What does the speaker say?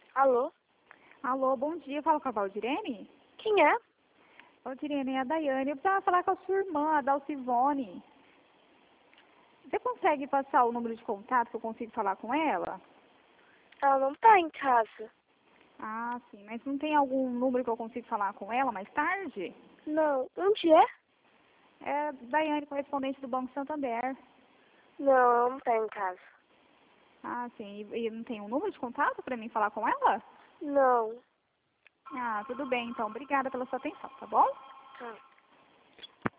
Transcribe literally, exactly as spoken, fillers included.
Alô? Alô, bom dia. Fala com a Valdirene? Quem é? Valdirene, é a Daiane. Eu precisava falar com a sua irmã, a Dalcivone. Você consegue passar o número de contato que eu consigo falar com ela? Ela não tá em casa. Ah, sim. Mas não tem algum número que eu consigo falar com ela mais tarde? Não. Onde é? É Daiane, correspondente do Banco Santander. Não, ela não tá em casa. Ah, sim. E, e não tem um número de contato para mim falar com ela? Não. Ah, tudo bem, então. Obrigada pela sua atenção, tá bom? Tá.